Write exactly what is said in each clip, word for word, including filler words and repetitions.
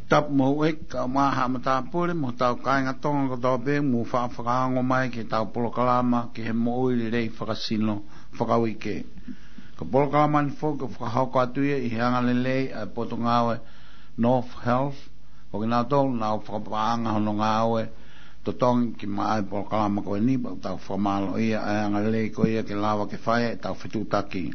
tap mo ek ka ma ha mata pule mo tau kai nga tonga ko tope mo fa fa ngo mai ke tau polo kalama ke he mo ui rei fa sino fa wike ko polo kalama ni fo ko fa ha ko atu i hanga le le a potongawe North Health ko na to na fa pa nga hono ngawe to tong ki mai polo kalama ko ni ba tau fa malo ia nga le ko ia ke lava ke fa tau fitu taki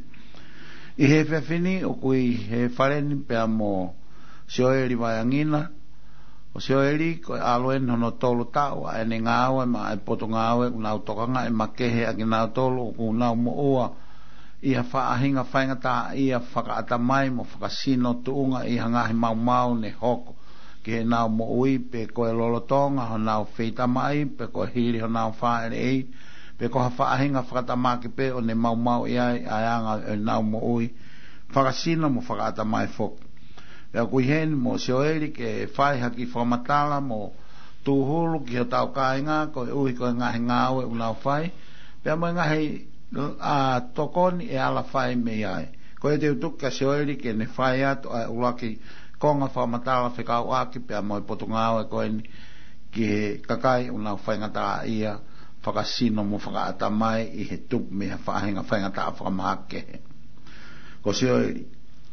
i he fe fini o kui he fareni pe mo Sioeli vaiangina o sioeli ko aloen no tolo tau a ne ngawe ma e poto ngawe una utokanga e makehe a kina tolo ku na mo oa ia fa ahinga fainga ta ia faka atamai mo faka sino tuunga i hanga he mau mau ne hoko ke na mo ui pe ko e lolotonga ho na feita mai pe ko hiri ho na fa e pe ko fa ahinga faka tamaki pe o ne mau mau ia ayanga e na mo ui faka sino mo faka atamai foko ya kuihen mo sioeli ke fai haki whamatala mo tuhulu ki o tau kāinga ko e uhi ko e ngahi ngāwe unau fai pia mo e ngahi a tokoni e ala fai me iai ko e te utuka sioeli ke ne fai atu a ulaki konga whamatala whikau aki pia mo e poto ngāwe ko e ki he kakai unau fai ngata ia whakasino mo whakaata mai i he tup me he whahinga whai ngata whakamahake ko sioeli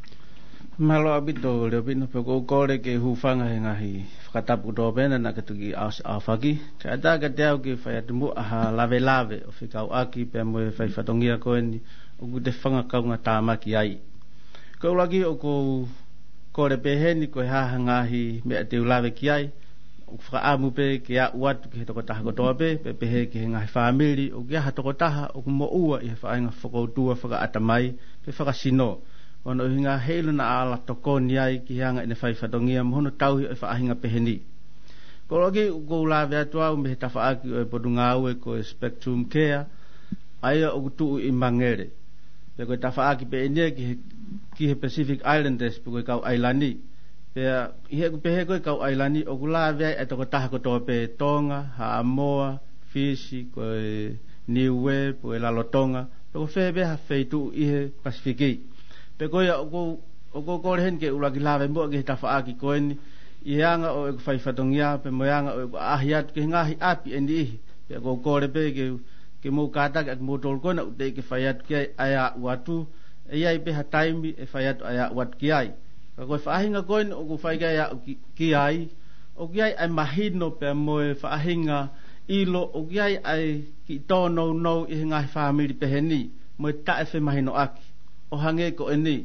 malo abito le bino pe ko kore ke hufanga ngahi fakatapu do bena na ke tuki afagi kada ka teo ke fa tumu a lave lave o fikau aki pe mo fa fatongia ko ni o ku te fanga ka nga tama ki ai ko lagi o ko kore pe heni ko ha ngahi me te lave ki ai o fa amu pe ke a wat ke to ta ko to pe pe pe ke ngahi family o ke ha to ta o mo ua i fa nga foko tua fa atamai pe fa sino ono hinga helu na ala tokoni ai ki hanga ine fai fatongia mohono tau e fa hinga peheni ko logi ko la ve atua me ta fa aki e podunga u ko Spectrum Care ai o tu i mangere pe ko ta fa aki pe ine ki ki he Pacific Islanders pe ko ka ailani pe he ko pe ko ka ailani o la ve e to ta ko to pe Tonga Samoa Fiji ko Niue po la lotonga pe ko fe be ha fe tu i he Pacific pe ko ya ko ko ko hen ke ulagi lave mo ke ta fa ki ko ni ianga o ko fai fatongia pe moanga o ahiat ke ngahi api endi pe ko ko le pe ke ke mo kata ke mo tol ko na te ke faiat ke aya watu e ai pe ha time e faiat aya wat ki ai ko fa hinga ko ni o ko fai ga ya ki ai o ki ai ai mahino pe mo e fa hinga ilo o ki ai ai ki to no no i ngahi family pe heni mo ta e fe mahino aki o hange ko eni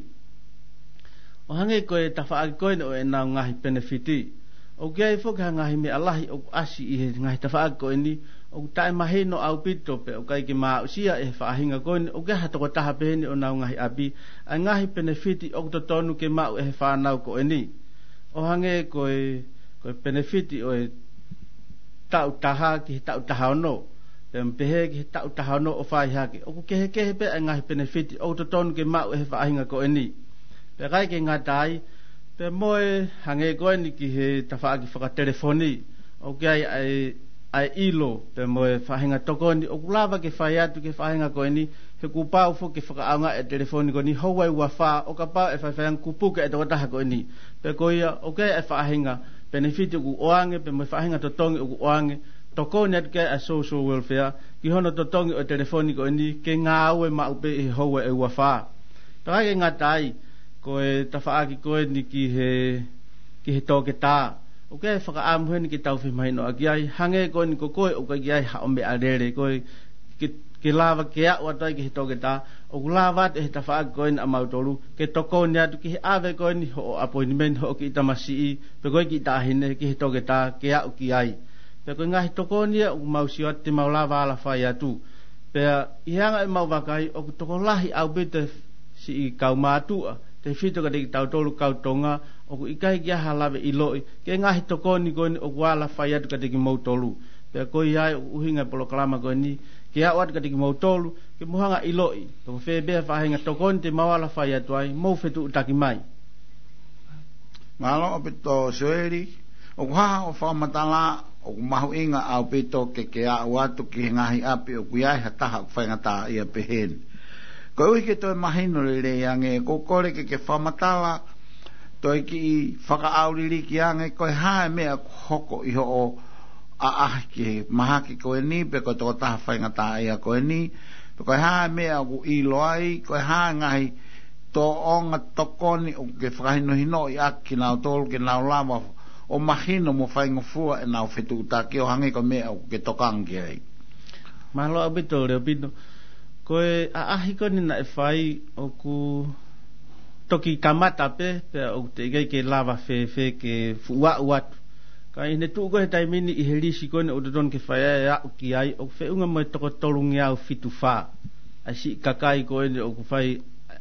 o hange ko e tafa ko eni o e na ngahi benefiti o gai fo ka ngahi me alahi o asi i ngahi tafa ko eni o tai mahino au pito pe o kai ki ma usia e fa hinga ko eni o gai ha to ta ha pe ni o na ngahi abi a ngahi benefiti o to tonu ke ma e fa na ko eni o hange ko e ko benefiti o e tau taha ki tau taha no tem pehe ki tau taha no o fai hake o ke ke pe ngahi benefit o to ton ke ma e fa hinga ko eni pe kai ke ngatai pe moe hange ko eni ki he tafa ki fa telefoni o ke ai ai ai ilo pe moe fa hinga tokoni o lava ke fa atu ke fa hinga ko eni he ku pa fo ke fa anga e telefoni ko ni ho wai wa fa o ka pa e fa fa ku ke e to ta ko eni pe ko ia o ke e fa hinga benefit ku oange pe mo fa hinga to tongi ku oange toko net ke a social welfare ki hono to tongi o telefoniko ni ke ngawe ma upe e howe e wafa ta ke ngatai ko e tafaaki ko ni ki he ki he to ke ta o ke fa am hen ki tau fi mai no agiai hange ko ni ko ko o ka giai ha ombe arere ko ki ki lava ke a wa tai ki to ke ta o lava te tafaaki ko ni amautolu ke toko ni atu ki ave ko ni ho appointment ho ki tamasi pe ko ki ta hine ki to ke ta ke a o ki ai pe ko ngahi toko ni o mau sio te mau lava ala fai atu pe ianga e mau vakai o toko lahi au bete si kau matua te fito ka de tau tolu kau tonga o ku ikai kia halave iloi ke ngahi toko ni ko ni o wala fai atu ka de ki mau tolu pe ko ia uhinga polo kalama ko ni ke a wat ka de ki mau tolu ke muhanga iloi to fe be fa hinga toko ni te mau ala fai atu ai mau fetu utaki mai malo opito soeri o ha o fa matala o mahu inga au pito ke ke a watu ki ngahi api o kuiai hataha whaingata ia pehen. Ko ui ke toi mahino le le ange ko kore ke ke whamatala toi ki whakaauriri ki ange koe hae mea hoko iho o a ah ki maha ki koe ni pe koe toko taha whaingata ia koe ni pe koe hae mea ku ilo ai koe hae ngahi tō onga tokoni o ke whakahino hino i aki nao tolu ke nao lama o mahino mo whaingofua e nao whetu utaki o hangi ko mea o ke tokangi ai. Mahalo abito leo pito koe a ahi koni na e whai o ku toki kamata pe pe o te ikai ke lava fe fe ke fuwa uatu ka ine tu ko he taimini i he risi kone o don ke whai e au ki ai o fe unga mo toko tolungi au fitu wha a si kakai ko ene o ku whai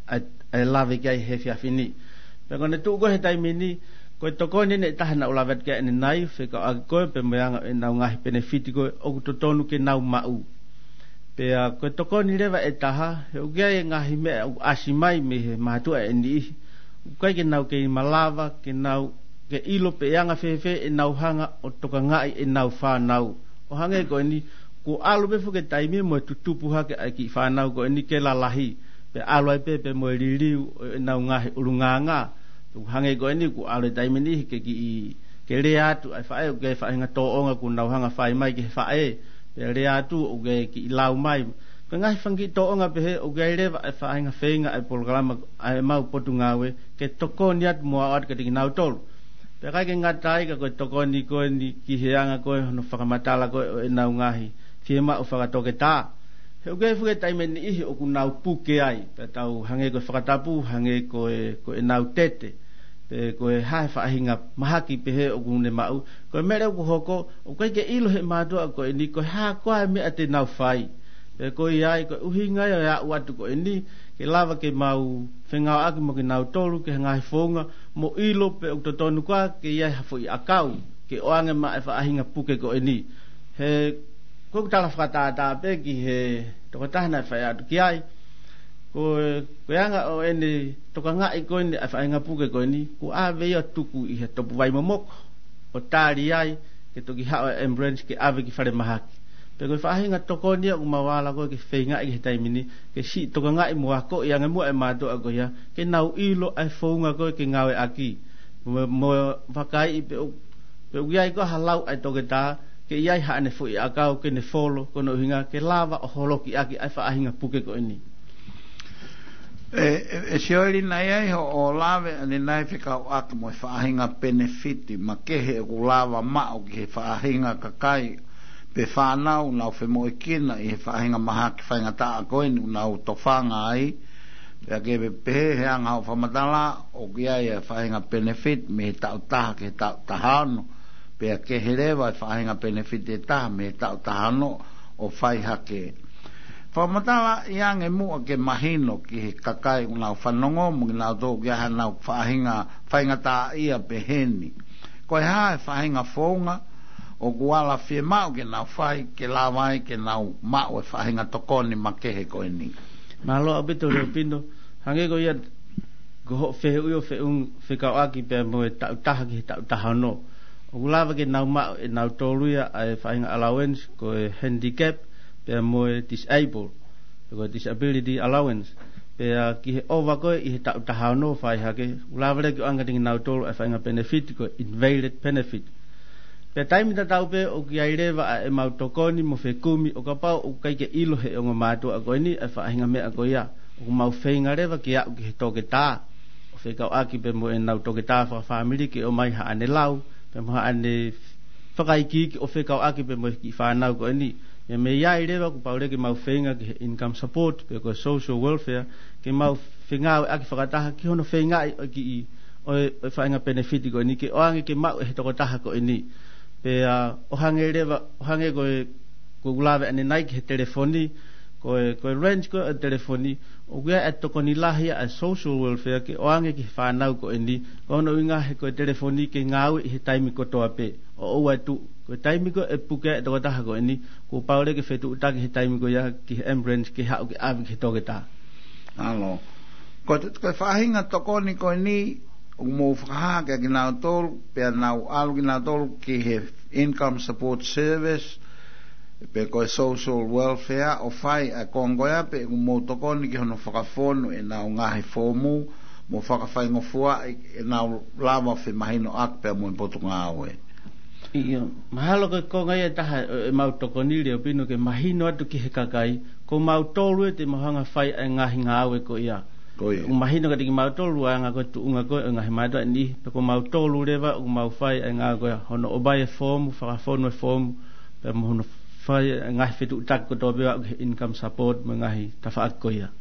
a lava ki ai he whiawhini pe kone tu ko he taimini koe toko ni ne tahana o lavat ke ene nai fe ka a koe pe meanga e nau ngahi benefiti koe o ku totonu ke nau mau pe a koe toko ni rewa e taha he ugia e ngahi mea u asimai me he mahatua e ni ukai ke nau ke malava ke nau ke ilo pe eanga whewhe e nau hanga o toka ngai e nau whanau o hange koe ni ko alu befu ke taimi mo tutupu hake ai ki whanau koe ni ke lalahi pe alu ai pepe mo e ririu e nau ngahi urunganga tu hange koe ni ko alu e taimi ni ke ki ke rea atu ai whae o ke whae nga tō onga ku nau hanga whae mai ke whae pe rea atu o ke ki lau mai ka ngai whangi tō onga pehe o ke rewa ai whae nga whenga ai polgalama ai mau potu ngawe ke toko ni atu mua atu ka tiki nau tolu pe kai ke ngatai ka koe toko ni koe ni ki heanga koe no whakamatala koe e nau ngahi fie ma o whakatoke tā he o ke fuke taime ni ihi o ku nau puke ai pe tau hange koe whakatapu hange koe koe nau tete pe koe hae whaahinga mahaki pehe o kune mau koe mere o hoko o koe ke ilo he mātua koe ni koe haa koe mea te nau whai pe koe iai koe uhi ngai o ia uatu koe ni ke lava ke mau whengau aki mo ke nau tolu ke ngai whonga mo ilo pe o totonu koa ke iai hafo i akau ke oange ma e whaahinga puke koe ni he koe kutala whakatātā pe ki he toko tahana e whai atu ki ai koe koe anga o ene toka ngai koe ni a whainga puke koe ni ko a vea tuku i he topu vai momoko o tāri ai ke toki hao e embrace ke ave ki whare mahaki pe koe whahinga toko ni a umawala koe ke whainga i he taimini ke si toka ngai mua ko i anga mua e mātua a koe ke nau ilo ai whaunga koe ke ngawe aki mo whakai i pe pe uiai koe halau ai toke tā ke iai haane fui a kau ke ne folo kono hinga ke lava o holoki aki ai whahinga puke koe ni E, e siori nai ai ho o lave ane nai whikau aka mo e whaahinga benefiti ma kehe e ku lava mao ki he whaahinga kakai pe whanau nau whi mo e kina i he whaahinga maha ki whainga taa koeni nau tofanga ai pia ke pe pehe he anga o whamatala o ki ai e whaahinga benefit me he tau taha ke he tau tahano pia ke he rewa e whaahinga benefit e taha me he tau tahano o whai hake whamatala iang e mua ke mahino ki he kakai unau whanongo mo ki nau tō ki aha nau whahinga whainga tā ia peheni koe hae whahinga whaunga o kuala whie mau ke nau whai ke lawai ke nau mau e whahinga tokoni ma kehe koe ni Malo abito reo pino hange ko ia ko ho whehe uio wheung whekau aki pe mo e tau taha ki he tau taha no o kulawa ke nau mau e nau tōruia ai whahinga allowance ko e handicap pe mo disable ko disability allowance pe ki he ova ko i he tau taha no fai hake ulavere ki anga tingi nau tolu e whainga benefit ko invalid benefit pe taimi ta tau pe o ki airewa e mau tokoni mo whekumi o ka pau o kai ke ilo he o ngā mātua a koe ni e whainga mea ko ia o mau whainga rewa ki au ki he toke tā o whekau aki pe mo e nau toke tā wha whamiri ki o mai ha ane lau pe mo ha ane whakaiki ki o whekau aki pe mo ki whanau ko ni ya me ia rewa ku paure ke mau whenga ki income support pe ko social welfare ke mau whenga aki whakataha ki hono whenga ki i o e whainga benefit ko ni ke oange ke mau e toko taha ko ni pe o hange rewa o hange ko ko gulawe ane nai ki he telefoni ko ko range ko e telefoni o gua e toko ni lahia a social welfare ke oange ki whanau ko ni ko hono inga he ko telefoni ke ngau i he taimi ko toa pe o o atu ko taimi ko e puke e toko taha ko ni ko paure ke whetu utaki he taimi ko ia ki he ambulance ki hau ki awi ki toke taha alo ko te ko whahinga toko ni ko ni o mo whakaha ke ki nau tolu pe nau alu ki nau tolu ki he income support service pe ko social welfare o fai a kongoia pe mo toko ni ki hono whakafonu e nau ngahi fomu mo whakawhai ngofua e nā lava whi mahino ak pia mo i potu ngā oe. Iyo, mahalo ko ko ngai taha e mau toko ni leo pino ke mahino atu ki he kakai, ko mau tolu e te mohanga whai e ngahi ngā oe ko ia. Ko ia. U mahino ka tiki mau tolu a ngā koe tu unga koe e ngahi matua ni, pe ko mau tolu rewa u mau whai e ngā koe hono obai e fomu, whakafono e fomu, pe mo hono whai e ngahi whetu utak ko tōpea u income support mo ngahi tawhaak ko ia.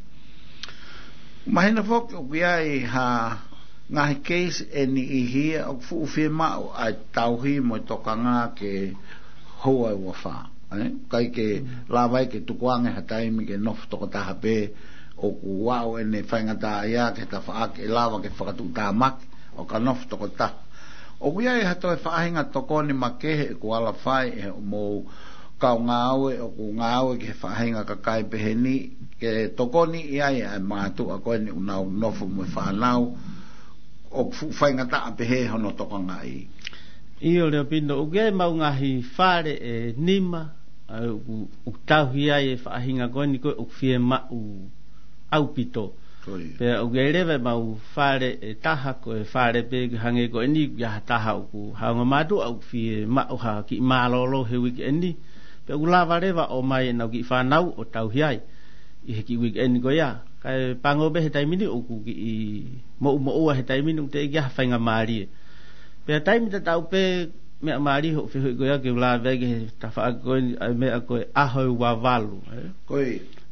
Mahina whok o kia i ha ngahi case e ni i hia o fu uwhia mao ai tauhi mo toka ngā ke hoa e wawha. Kai ke lawai ke tukuange ha taimi ke nofu toko taha pē o ku wao e ne whaingata ia ke ta whaak e lawa ke whakatu tā mak o ka nofu toko taha. O kia i hato e whaahinga toko ni makehe e ku ala whai e mo kau ngā aue o ku ngā aue ke whaahinga ka kai pehe ni ke toko ni ia i ai mātu a koe ni unau nofu mo whanau o whaingata a pehe hono toka ngā i. Iyo leo pino, u gai mau ngahi whare e nima, u tauhi ai e whaahinga koe ni koe u whie ma u au pito. Pea u gai rewe mau whare e taha koe whare pe hange koe ni ia taha u ku haunga matu au whie ma u ha ki malolo he wiki eni. Pea u lava rewa o mai nau ki whanau o tauhi ai i he ki wiki eni koe ia. Kai pangobe he taimini o ku ki i mo mo ua he taimini o te i kia whainga maari e. Pea taimi ta tau pe mea maari ho whihui koe ake ula vege he tawha ake koe mea koe ahau wa walu. Koe?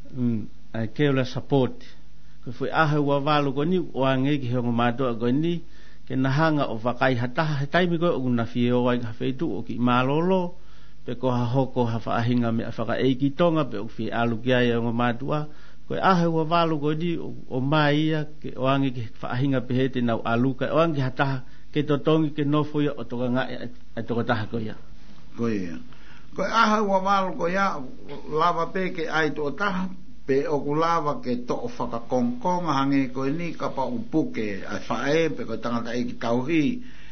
Ai ke ula support. Koe fui ahau wa walu koe ni o angeki he ongo mātua koe ni ke nahanga o wakai hataha he taimi koe o kuna fie o wai ka wheitu o ki malolo pe ko ha hoko ha whaahinga mea whaka eiki tonga pe o fie alu kia e ongo mātua. Koe ahe ua walu koe ni o mai ia ke oangi ke whaahinga pehete nau aluka oangi hataha ke totongi ke nofo ia o toka ngai e toka taha koe ia. Koe ia. Koe ahe ua walu koe ia lava pe ke ai to taha pe o ku lava ke to o whakakongkonga hange koe ni kapa upuke ai whae pe koe tangata e ki tauhi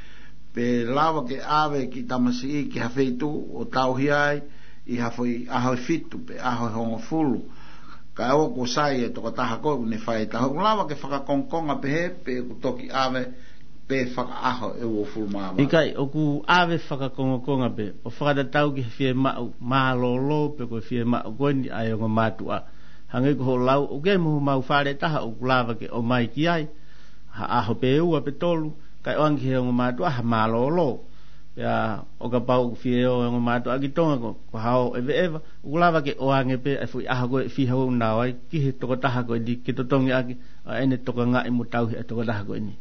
pe lava ke awe ki tamasi ki hawheitu o tauhi ai i hawhoi ahoi fitu pe ahoi hongo fulu. Ka o ko sai e toko taha koe une whai taha. Ulawa ke whakakongkonga pehe pe ku toki awe pe whakaaho e uo fulmawa. Ikai, o ku awe whakakongokonga pe o whakatatau ki whie mau maalolo pe koe whie mau koe ni ai o ngā mātua. Hangai ko ho lau, o kei muhu mau whare taha o kulawa ke o mai ki ai. Ha aho pe ua pe tolu, kai oangi he o ngā mātua ha maalolo. Pea o ka pau whie o ngā mātua ki tonga ko, ko hao ewe ewa. Ukulawa ke oange pe e fui aha koe whiha o nāwai ki he toko taha koe di ki totongi aki a ene toka ngā i mo tauhi e toko taha koe ni.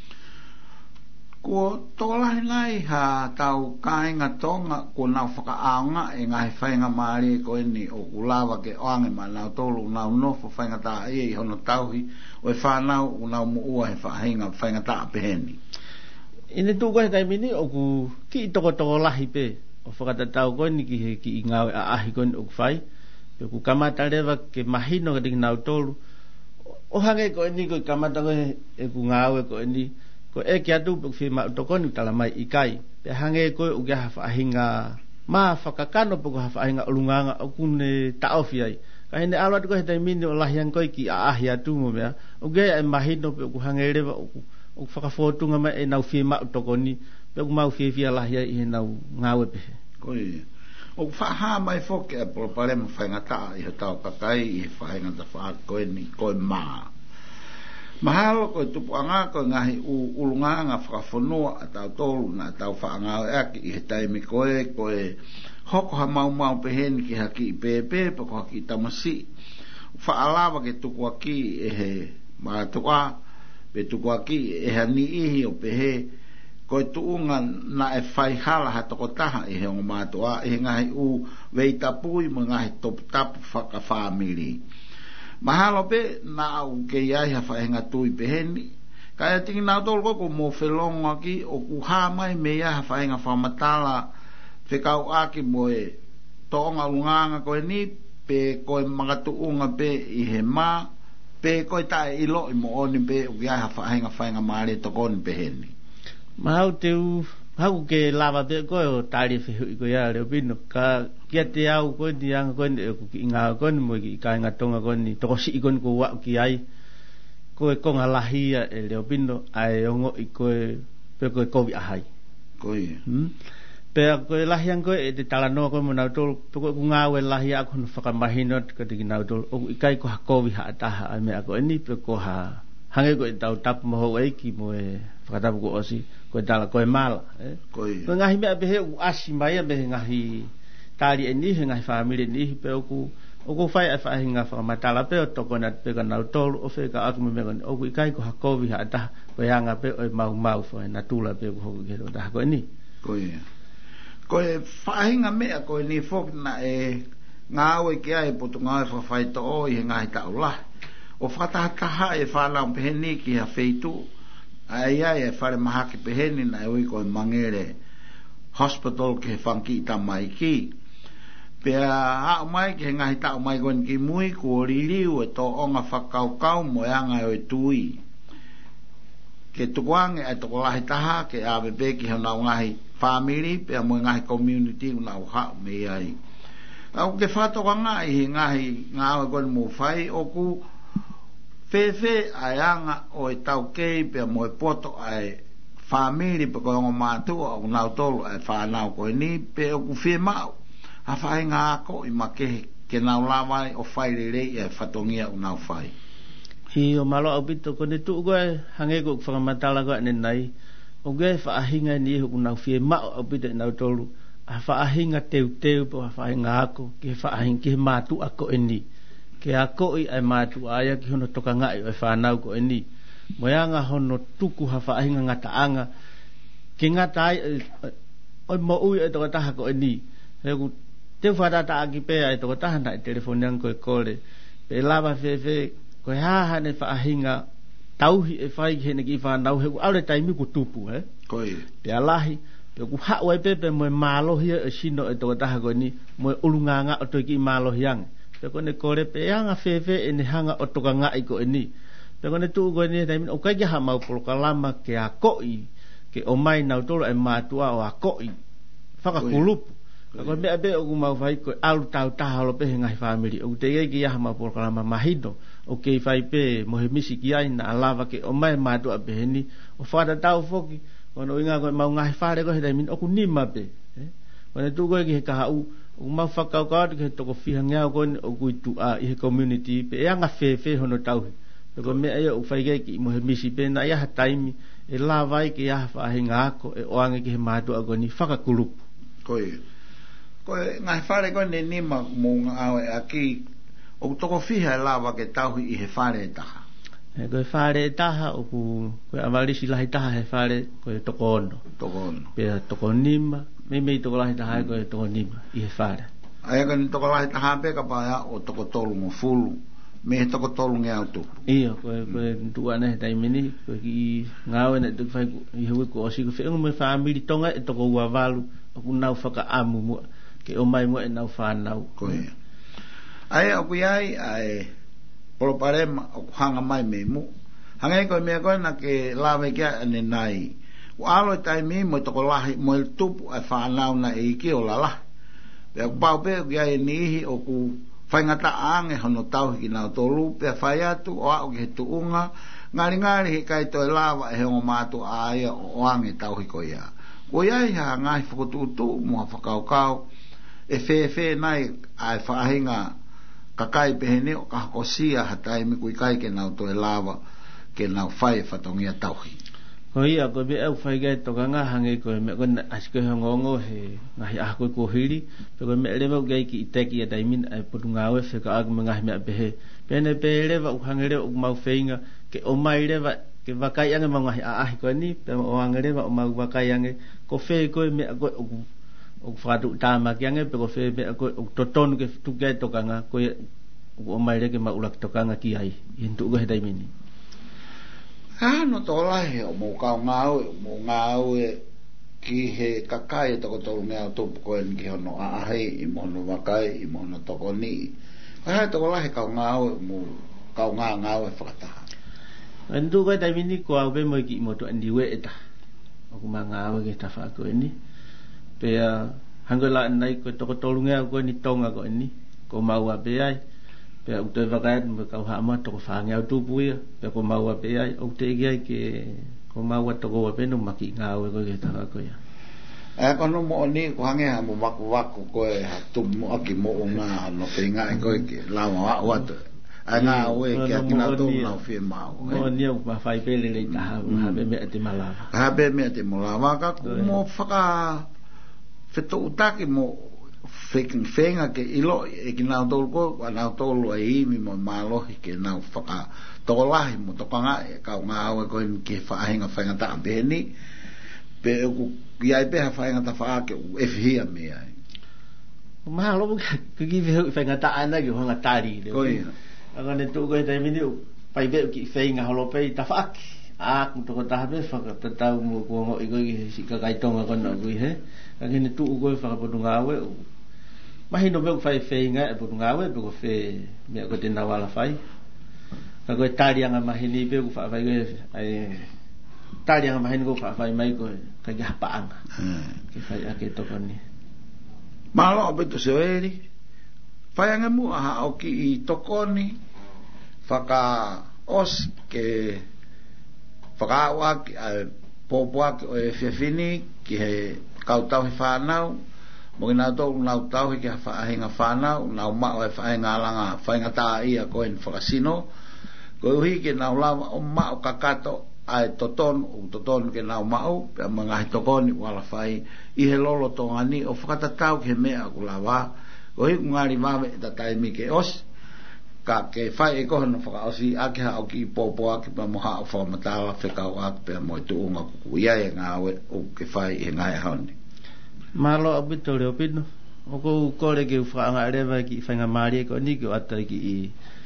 Ko tolahi ngai ha tau kāinga tonga ko nau whakaaonga e ngai whainga maari koe ni o kulawa ke oange ma nau tolu nau nofo whainga taa e i hono tauhi o e whanau o nau mo ua he whainga whainga taa peheni. Ine tū koe taimini o ku ki i toko toko lahi pe o whakatatau koe ni ki he ki i ngāwe a ahi koe ni o ku whai pe ku kamata rewa ke mahino ka tiki nau tolu o hange koe ni koe kamata koe e ku ngāwe koe ni ko e ki atu pe ku whima utoko ni tala mai i kai pe hange koe u kia hafa ahinga maa whakakano pe ku hafa ahinga olunganga o kune taofi ai ka hene alo atu koe taimini o lahian koe ki a ahi atu mo mea o kia e mahino pe ku hange rewa o ku o whakafotunga mai e nau whie mau toko ni pe ku mau whie whia lahia i he nau ngāwe pehe. Koe, o whaha mai whoke e pole mo whaingata i he tau kakai i he whaingata wha koe ni koe maa. Mahalo koe tupu anga koe ngahi ulunganga whakafonua a tau tolu na tau whaangao eki i he taimi koe koe hoko ha mau mau pehe ni ki haki i pepe pe ko haki i tamasi. Whaalawa ke tuku aki e he maa tukua pe tuku aki e hani ihi o pehe koe tuunga na e whaihala ha toko taha e he o mātua e he ngahi u weitapui mo ngahi top tapu whaka whamiri. Mahalo pe na au ke iai ha whaenga tui peheni kaya tingi nā tolu koe ko mō whelonga ki o ku hā mai me ia ha whaenga whamatala whekau aki mo e toonga unganga koe ni pe koe magatuunga pe i he mā pe koe tae ilo i mo oni pe u kia ha whaenga whaenga maare toko ni peheni. Mahau te u, hau ke lava pe koe o tari whihui koe ia reo pino, ka kia te au koe ni anga koe ni e kuki inga koe ni mo ki i kāinga tonga koe ni, toko si i koe ni ko wau ki ai, koe konga lahia e leo pino ai ongo i koe pe koe kovi ahai koe hmm? Pe koe lahia koe e te tala noa koe mo nau tolu pe koe kunga ue lahia ako no whakamahinot ka tiki nau tolu o ikai ko ha kovi ha ataha ai me ako eni pe ko ha hange koe tau tapu maho eiki mo e whakatapu ko osi koe tala koe mala eh? Koe koe ngahi mea behe u asi mai behe ngahi tali eni he ngahi whamiri eni pe oku oku fai ai whahi ngā whakamatala pe o toko na te peka nau tolu o wheka aku me mekoni oku ikai ko ha kovi ha ataha koe anga pe oi mau mau whai na tula pe ku hoku kero taha koe ni koe koe whahinga mea koe ni whok na e ngā oe ki ai potu ngā e whawhai to o i he ngahi tau lah o whakataha e whanau peheni ki ha wheitu ai ai e whare mahaki peheni na e ui koe mangere hospital ki he whanki i tamai ki pea hao mai ki he ngahi tau mai koe ki mui ko ririu e tō onga whakaukau mo e anga e tui ke tukuange e toko lahi taha ke A B B ki hana ngahi family pe mo ngahi community una ha me ai au ke fato nga i ngahi nga ko mo fai oku fe fe ayanga o tau ke pe mo poto ai family pe ko ma tu o na tolu ai fa na ko ni pe oku fe ma a fai nga ko i ma ke ke na lava o fai le e fatongia una fai hi o malo abito ko ne tu go hange ko whakamatala ko ne nai o ge fa hinga ni hu na fie ma o bide na tolu a fa hinga teu teu po fa hinga ko ke fa hinga ke matu ako eni ke ako i ai matu aya ki hono toka ngai e fa na ko eni moyanga hono tuku ha fa hinga ngata anga ke ngata ai o mo u e to ta ko eni he ku te fa data aki pe ai to ta na telefone yang ko kole pe lava fe fe ko ha ha ne fa hinga tauhi e fai ki hene ki whanau he ku aure taimi ku tupu he koi pe alahi pe ku ha wai pepe mo malo hia e sino e to taha ko ni mo ulunga nga o to ki malo hiang pe ko ne kore pe anga fefe e ne hanga o to nga i ko ni pe ko ne tu ko ni taimi o ka ha mau por kalama ke a koi ke o mai na to e matua o a koi faka kulupu ko me abe o mau fai ko alu tau taha lo pe ngai family o te ki ha mau por kalama mahido o ke fai pe mo he misi ki ai na lava ke o mai matu a beheni o fada tau foki ono inga ko mau ngai fare ko he min o ku ni mape eh ona tu ko ki ka u o mau fakau ka ke to ko fi hanga ko o ku tu a i community pe ya nga fe fe hono tau pe ko me ai o fai ki mo he misi pe na ya taimi e lava ki ya fa hinga ko e o anga ki he matu a ko ni faka kulup koi ko ngai fare ko ne ni ma mo nga aki o toko fiha e lava ke tauhi i he whare e taha. E koe whare e taha o ku koe awarisi lahi taha he whare koe toko ono. Toko ono. Pea toko nima, me mei toko lahi taha e koe toko nima i he whare. Aia ka ni toko lahi taha pe ka pāia o toko tolu mo fulu, me he toko tolu ngea o tupu. Iyo, koe koe ntua ne he taimini, koe ki ngāwe ne tuku whai i hui ko osi ko whengu me whaamiri tonga e toko ua walu o ku nau whaka amu mua, ke o mai mua e nau whanau. Koe. Ai o kuiai ai polo parema o hanga mai me mu hanga ko me ko na ke lave ke ane nai o alo tai mi mo to lahi mo el tupu ai fa na na e ki o lala pe pa pe kuiai ni o ku fainga ta ange hono tau ki na to lu pe fa ya tu o o ke tu unga ngari ngari kai to lava he o matu ai o ange tau ko ya ko ya ha ngai fu tu tu mo fa kau kau e fe fe nai ai fa hinga kakai pehene o ka kosia hatai mi kui kai ke nau to e lava ke nau fai fatongia tauhi ko ia ko be au fai gai to kanga hange ko me ko asko ngongo he ngai a ko ko hiri pe ko me lewa gai ki iteki dai min ai putunga we fe ka ag menga me behe pene pe lewa u hange le u mau feinga ke o mai lewa ke vakai anga mau ngai a a ko ni pe o hange lewa o mau vakai anga ko fe ko me ko o fatu tama kiange pe ko fe be ko toton ke tu ke to kanga ko o mai le ke ma ulak to kanga ki ai intu go hedai mini ha no to la he o mo ka ngau mo ngau ki he kakai to ko to ngau to ko en ki no a he i mo no vakai i mo no to ko ni ha to la he ka ngau mo ka ngau ngau e fata intu go hedai mini ko au be mo ki mo to andi we eta o ku ma ngau ke ta fa ko ni pe hangela nai ko to ko tolunga ko ni tonga ko ni ko mau a pe ai pe u te vakai mo ka ha ma to fa nga tu pu pe ko mau pe ai o te ge ke ko mau to ko pe no maki nga o ko ke ta ko ya e kono mo ni ko hange ha mo waku waku ko e ha tu mo aki mo nga no pe nga ko ke la wa wa to ana o e ke aki na to na fi ma o mo ni o ma fai pe le ta ha ha be me te mala ha be me te mala wa ka ko mo faka feto utaki mo fekin fenga ke ilo e ki na to ko na to lo e mi mo malo ke na faka to la mo to ka e ka nga o ko ke fa hinga fa nga ta be ni pe ku ia pe ha fa nga ta fa ke e fi me ai ma lo ke ki fa nga ta ana ki ho nga tari le ko aga ne tu ko te mini pai be ki fa nga lo pe ta fa a ku to ta be fa ka ta mo ko ngo i ko si ka kai tonga ko no ku he aga ne tu ko fa ko tu nga we ma hino be fa fa nga e pu nga we ko fe me ko te na wala fa ka ko tari nga ma hini be ku fa fa ai tali yang mahin ko fa fa mai ko ka ja paang ke fa ya ke to koni malo beto severi fa yang mu a o ki to koni fa ka os ke fa ka wa po po o fe fini ki ka tau fa nau mo na to na tau ki fa hinga fa nau na ma o fa hinga langa fa hinga ta ia ko en fa casino ko hi ke na la o ma o kakato ai toton o toton ke na mau pe manga tokoni wala fai i he lolo to ani o fakata tau ke me aku lava o hi ngari mame ta tai mi ke os ka ke fai e ko no faka osi ake ha o ki popo ake pa mo ha o fa mata fe ka o ake pe mo tu nga ku ia e nga o ke fai e nga e honi malo abito le opino o ko ko le ke fa nga reva ki fa nga mari ko ni ko ata ki i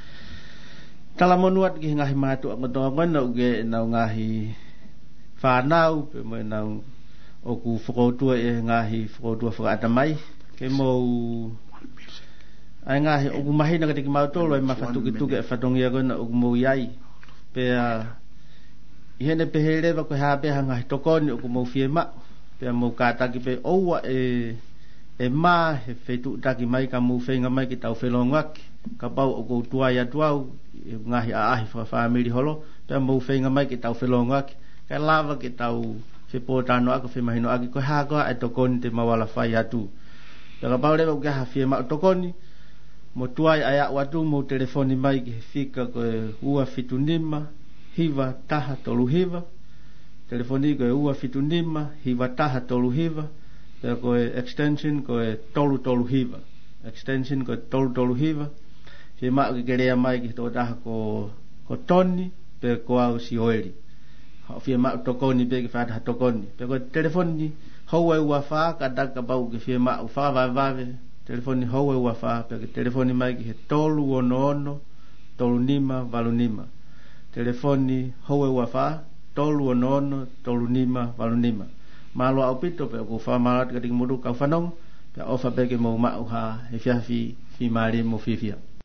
tala monuat ki ngahi matu ang tonga na uge na ngahi whanau pe mo na o ku whakautua e ngahi whakautua whakatamai ke mo ai ngahi o ku mahi na katiki mautolo e mawhatuki tuke e whatongia kona o ku mo iai pe a ihene pe he rewa ko haa peha ngahi tokoni o ku mo fie ma pe a mo kātaki pe oua e e ma he whetu taki mai ka mo whenga mai ki tau whelongaki ka pau o ku tuai atuau ngahi a ahi wha whamiri holo pe mo whenga mai ki tau whelongaki ka lava ki tau whepotano ako whemahino aki ko haa koa e tokoni te mawala whai atu pe ka pau rewa uke ha fie ma o tokoni mo tuai ai a watu mo telefoni mai ki he fika ko e ua fitu nima hiva taha tolu hiva telefoni ko e ua fitu nima hiva taha tolu hiva pe ko e extension ko e tolu tolu hiva extension ko e tolu tolu hiva he ma ki kerea mai ki to taha ko ko toni pe ko au si oeri ha fie ma tokoni pe ki fa ta tokoni pe ko telefoni ho e ua fa ka ta ka pau ki fie ma fa va va telefoni ho e ua fa pe telefoni mai ki he tolu ono ono tolu nima valu nima telefoni ho e ua fa tolu ono ono tolu nima valu nima malo au pito pe ko fa malat ka ting mudu ka fanong pe ofa pe ke mo ma ha he fia fi fi mari mo fi fia